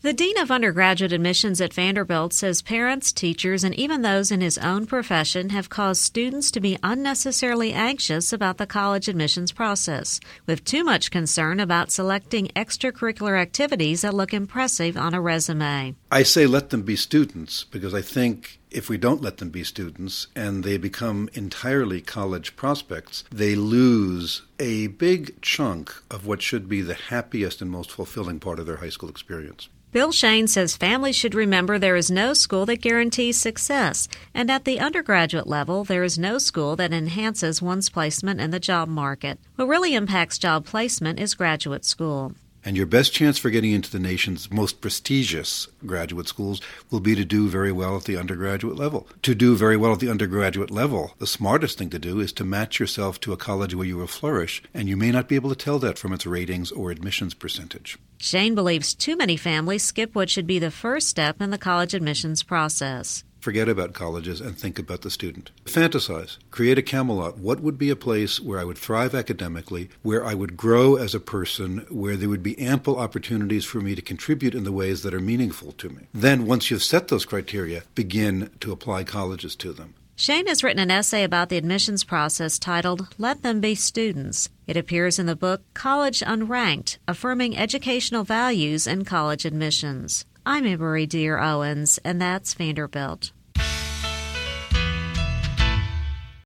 The Dean of Undergraduate Admissions at Vanderbilt says parents, teachers, and even those in his own profession have caused students to be unnecessarily anxious about the college admissions process, with too much concern about selecting extracurricular activities that look impressive on a resume. I say let them be students because I think if we don't let them be students and they become entirely college prospects, they lose a big chunk of what should be the happiest and most fulfilling part of their high school experience. Bill Shane says families should remember there is no school that guarantees success, and at the undergraduate level, there is no school that enhances one's placement in the job market. What really impacts job placement is graduate school. And your best chance for getting into the nation's most prestigious graduate schools will be to do very well at the undergraduate level. To do very well at the undergraduate level, the smartest thing to do is to match yourself to a college where you will flourish, and you may not be able to tell that from its ratings or admissions percentage. Shane believes too many families skip what should be the first step in the college admissions process. Forget about colleges and think about the student. Fantasize. Create a Camelot. What would be a place where I would thrive academically, where I would grow as a person, where there would be ample opportunities for me to contribute in the ways that are meaningful to me? Then, once you've set those criteria, begin to apply colleges to them. Shane has written an essay about the admissions process titled, Let Them Be Students. It appears in the book College Unranked, Affirming Educational Values in College Admissions. I'm Emery Dear Owens, and that's Vanderbilt.